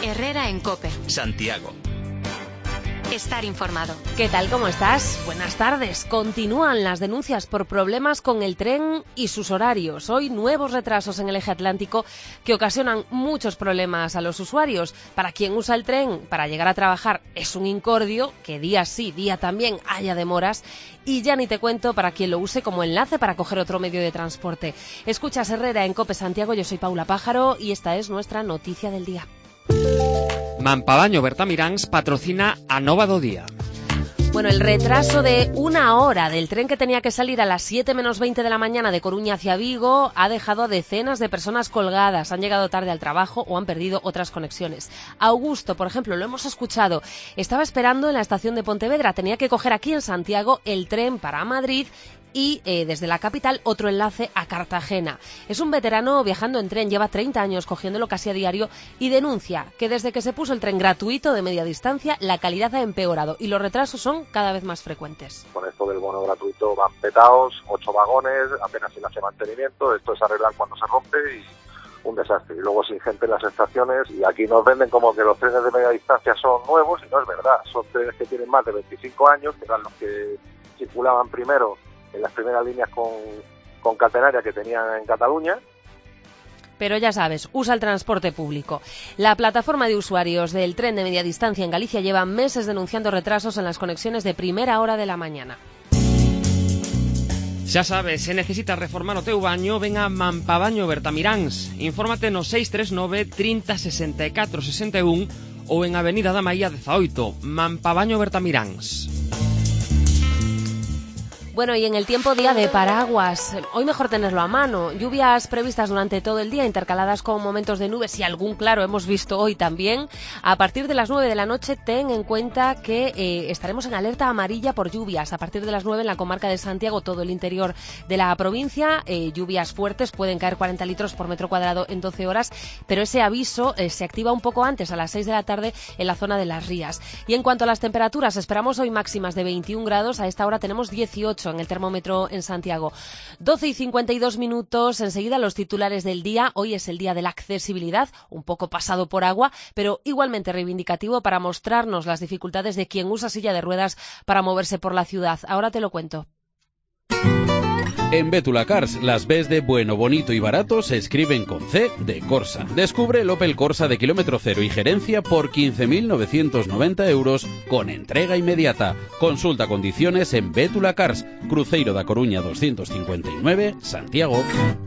Herrera en COPE. Santiago. Estar informado. ¿Qué tal? ¿Cómo estás? Buenas tardes. Continúan las denuncias por problemas con el tren y sus horarios. Hoy nuevos retrasos en el eje atlántico que ocasionan muchos problemas a los usuarios. Para quien usa el tren para llegar a trabajar es un incordio, que día sí, día también haya demoras. Y ya ni te cuento para quien lo use como enlace para coger otro medio de transporte. Escuchas Herrera en COPE Santiago, yo soy Paula Pájaro y esta es nuestra noticia del día. Mampavaño Bertamiráns patrocina a Nova do Día. Bueno, el retraso de 1 hora del tren que tenía que salir a las 7 menos 20 de la mañana de Coruña hacia Vigo ha dejado a decenas de personas colgadas, han llegado tarde al trabajo o han perdido otras conexiones. Augusto, por ejemplo, lo hemos escuchado, estaba esperando en la estación de Pontevedra, tenía que coger aquí en Santiago el tren para Madrid y desde la capital otro enlace a Cartagena. Es un veterano viajando en tren, lleva 30 años cogiéndolo casi a diario y denuncia que desde que se puso el tren gratuito de media distancia la calidad ha empeorado y los retrasos son cada vez más frecuentes. Con esto del bono gratuito van petados, 8 vagones, apenas se le hace mantenimiento, esto es arreglar cuando se rompe y un desastre. Y luego sin gente en las estaciones y aquí nos venden como que los trenes de media distancia son nuevos y no es verdad. Son trenes que tienen más de 25 años, que eran los que circulaban primero en las primeras líneas con catenaria que tenían en Cataluña. Pero ya sabes, usa el transporte público. La plataforma de usuarios del tren de media distancia en Galicia lleva meses denunciando retrasos en las conexiones de primera hora de la mañana. Xa sabes, se necesitas reformar o teu baño, ven a Mampavaño Bertamiráns. Infórmate no 639 30 64 61 ou en Avenida da Maía 18, Mampavaño Bertamiráns. Bueno, y en el tiempo día de paraguas, hoy mejor tenerlo a mano. Lluvias previstas durante todo el día, intercaladas con momentos de nubes y algún claro hemos visto hoy también. A partir de las 9 de la noche, ten en cuenta que estaremos en alerta amarilla por lluvias. A partir de las 9 en la comarca de Santiago, todo el interior de la provincia, lluvias fuertes, pueden caer 40 litros por metro cuadrado en 12 horas, pero ese aviso se activa un poco antes, a las 6 de la tarde, en la zona de Las Rías. Y en cuanto a las temperaturas, esperamos hoy máximas de 21 grados, a esta hora tenemos 18 en el termómetro en Santiago. 12 y 52 minutos, enseguida los titulares del día. Hoy es el día de la accesibilidad, un poco pasado por agua, pero igualmente reivindicativo para mostrarnos las dificultades de quien usa silla de ruedas para moverse por la ciudad. Ahora te lo cuento. En Bétula Cars, las Bs de bueno, bonito y barato se escriben con C de Corsa. Descubre el Opel Corsa de kilómetro cero y gerencia por 15.990 euros con entrega inmediata. Consulta condiciones en Bétula Cars, Cruceiro da Coruña 259, Santiago.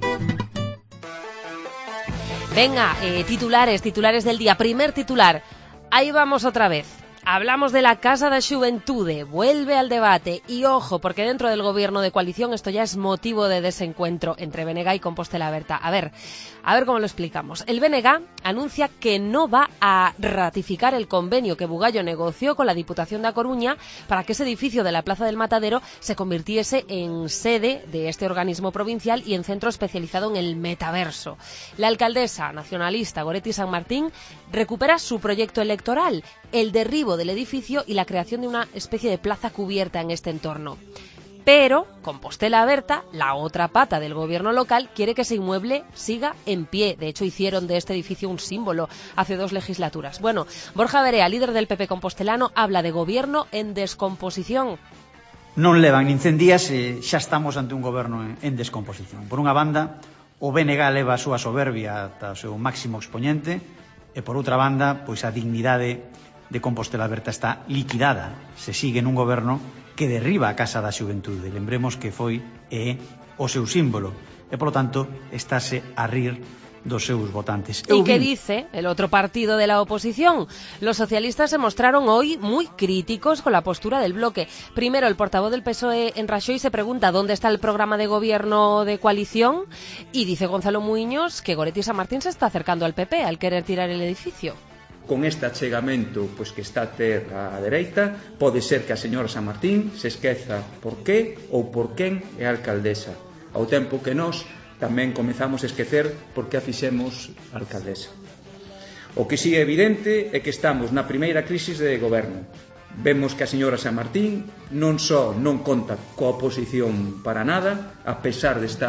Venga, titulares del día. Primer titular, ahí vamos otra vez. Hablamos de la Casa da Xuventude, vuelve al debate y ojo, porque dentro del gobierno de coalición esto ya es motivo de desencuentro entre BNG y Compostela Berta. A ver cómo lo explicamos. El BNG anuncia que no va a ratificar el convenio que Bugallo negoció con la Diputación da Coruña para que ese edificio de la Plaza del Matadero se convirtiese en sede de este organismo provincial y en centro especializado en el metaverso. La alcaldesa nacionalista Goretti San Martín recupera su proyecto electoral, el derribo del edificio y la creación de una especie de plaza cubierta en este entorno. Pero Compostela Berta, la otra pata del gobierno local, quiere que ese inmueble siga en pie. De hecho, hicieron de este edificio un símbolo hace 2 legislaturas. Bueno, Borja Verea, líder del PP compostelano, habla de gobierno en descomposición. Non levan nin 100 días e xa estamos ante un goberno en descomposición. Por unha banda, o BNG leva a súa soberbia ata o seu máximo expoñente e por outra banda, pois a dignidade de Compostela Berta está liquidada. Se sigue nun goberno que derriba a Casa da Xuventude. Lembremos que foi e o seu símbolo. E, polo tanto, estáse a rir dos seus votantes. ¿Y qué dice el otro partido de la oposición? Los socialistas se mostraron hoy muy críticos con la postura del bloque. Primero, el portavoz del PSOE en Raxoi se pregunta dónde está el programa de gobierno de coalición y dice Gonzalo Muiños que Goretti San Martín se está acercando al PP al querer tirar el edificio. Con este achegamento pois que está a ter a dereita, pode ser que a señora San Martín se esqueza por qué ou por quen é a alcaldesa, ao tempo que nós tamén comezamos a esquecer por que a fixemos alcaldesa. O que si é evidente é que estamos na primeira crisis de goberno. Vemos que a señora San Martín non só non conta coa oposición para nada, a pesar de estar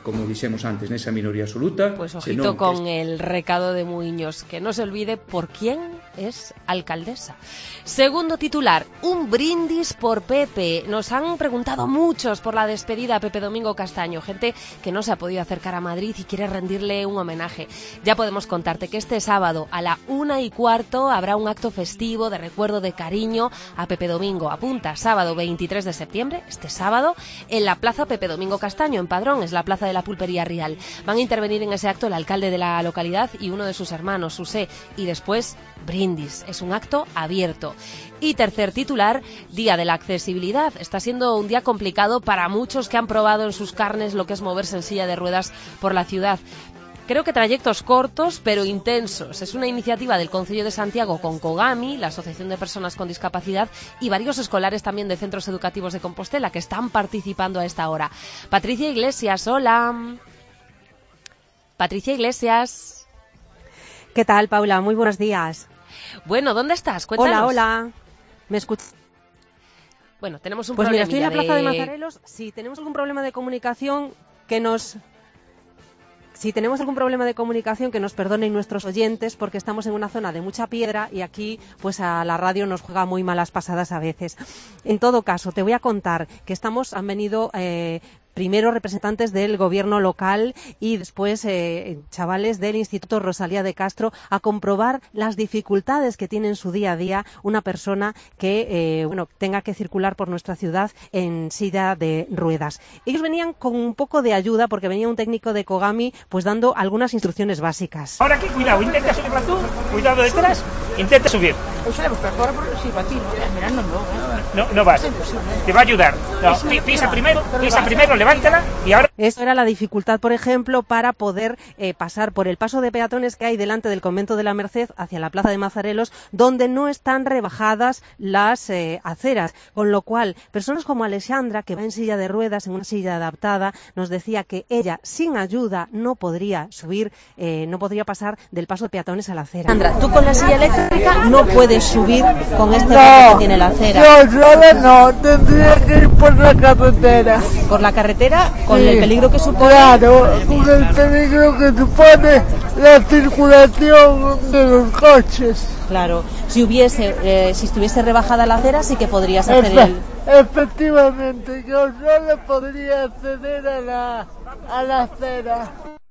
como dixemos antes, nesa minoría absoluta. Pues ojito con el recado de Muiños, que no se olvide por quién es alcaldesa. Segundo titular, un brindis por Pepe. Nos han preguntado muchos por la despedida a Pepe Domingo Castaño, gente que no se ha podido acercar a Madrid y quiere rendirle un homenaje. Ya podemos contarte que este sábado a la 1:15 habrá un acto festivo de recuerdo, de cariño a Pepe Domingo. Apunta, sábado 23 de septiembre, este sábado, en la Plaza Pepe Domingo Castaño, en Padrón, es la plaza de la Pulpería Rial. Van a intervenir en ese acto el alcalde de la localidad y uno de sus hermanos, Susé, y después brindis. Es un acto abierto. Y tercer titular, Día de la Accesibilidad. Está siendo un día complicado para muchos que han probado en sus carnes lo que es moverse en silla de ruedas por la ciudad. Creo que trayectos cortos pero intensos. Es una iniciativa del Concello de Santiago con Cogami, la Asociación de Personas con Discapacidad, y varios escolares también de centros educativos de Compostela que están participando a esta hora. Patricia Iglesias, hola. Patricia Iglesias. ¿Qué tal, Paula? Muy buenos días. Bueno, ¿dónde estás? Cuéntanos. Hola. ¿Me escuchas? Bueno, tenemos un problema. problema. Pues mira, estoy en la Plaza de Mazarelos. Si tenemos algún problema de comunicación que nos perdonen nuestros oyentes, porque estamos en una zona de mucha piedra y aquí pues a la radio nos juega muy malas pasadas a veces. En todo caso, te voy a contar que han venido primero representantes del gobierno local y después chavales del Instituto Rosalía de Castro a comprobar las dificultades que tiene en su día a día una persona que tenga que circular por nuestra ciudad en silla de ruedas. Ellos venían con un poco de ayuda porque venía un técnico de Cogami pues dando algunas instrucciones básicas. Ahora aquí, cuidado, intenta subirla tú, cuidado detrás, intenta subir. No vas, te va a ayudar. No, pisa primero, levántala y ahora... Esto era la dificultad, por ejemplo, para poder pasar por el paso de peatones que hay delante del Convento de la Merced hacia la Plaza de Mazarelos, donde no están rebajadas las aceras, con lo cual personas como Alexandra, que va en silla de ruedas, en una silla adaptada, nos decía que ella, sin ayuda, no podría subir, no podría pasar del paso de peatones a la acera. Alexandra, tú con la silla eléctrica no puedes subir con este reto que tiene la acera. No, tendría que ir por la carretera. ¿Por la carretera? ¿Con el peligro que supone? Claro, con el peligro que supone la circulación de los coches. Claro, si estuviese rebajada la acera sí que podrías hacer Efectivamente, yo solo podría acceder a la acera.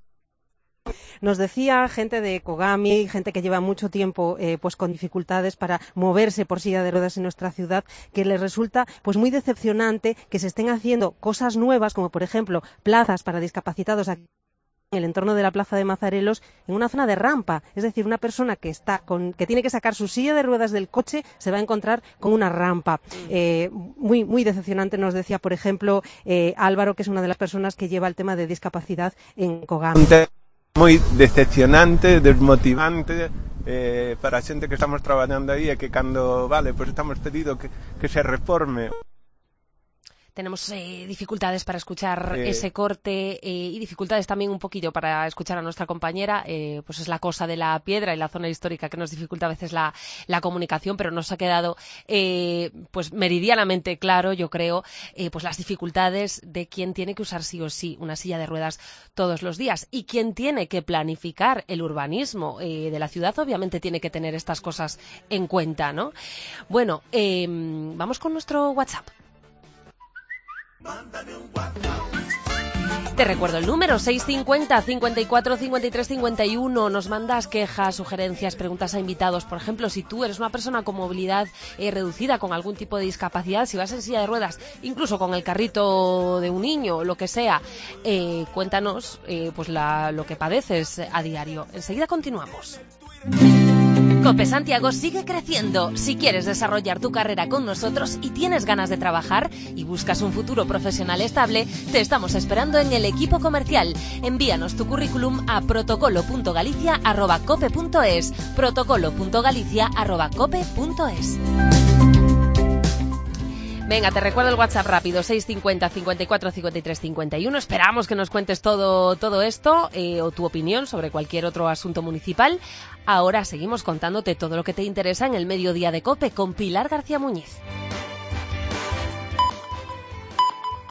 Nos decía gente de Cogami, gente que lleva mucho tiempo pues con dificultades para moverse por silla de ruedas en nuestra ciudad, que les resulta pues muy decepcionante que se estén haciendo cosas nuevas, como por ejemplo plazas para discapacitados aquí en el entorno de la Plaza de Mazarelos, en una zona de rampa. Es decir, una persona que tiene que sacar su silla de ruedas del coche se va a encontrar con una rampa. Muy, muy decepcionante, nos decía, por ejemplo, Álvaro, que es una de las personas que lleva el tema de discapacidad en Cogami. Moi decepcionante, desmotivante para a xente que estamos traballando aí e que cando, pues estamos pedido que se reforme. Tenemos dificultades para escuchar ese corte y dificultades también un poquillo para escuchar a nuestra compañera. Pues es la cosa de la piedra y la zona histórica que nos dificulta a veces la comunicación, pero nos ha quedado pues meridianamente claro, yo creo, pues las dificultades de quien tiene que usar sí o sí una silla de ruedas todos los días y quien tiene que planificar el urbanismo de la ciudad. Obviamente tiene que tener estas cosas en cuenta, ¿no? Bueno, vamos con nuestro WhatsApp. Te recuerdo el número 650 54 53 51. Nos mandas quejas, sugerencias, preguntas a invitados. Por ejemplo, si tú eres una persona con movilidad reducida, con algún tipo de discapacidad, si vas en silla de ruedas, incluso con el carrito de un niño, lo que sea, cuéntanos pues lo que padeces a diario. Enseguida continuamos. COPE Santiago sigue creciendo. Si quieres desarrollar tu carrera con nosotros y tienes ganas de trabajar y buscas un futuro profesional estable, te estamos esperando en el equipo comercial. Envíanos tu currículum a protocolo.galicia@cope.es. protocolo.galicia@cope.es. Venga, te recuerdo el WhatsApp rápido, 650 54 53 51. Esperamos que nos cuentes todo esto o tu opinión sobre cualquier otro asunto municipal. Ahora seguimos contándote todo lo que te interesa en el Mediodía de COPE con Pilar García Muñiz.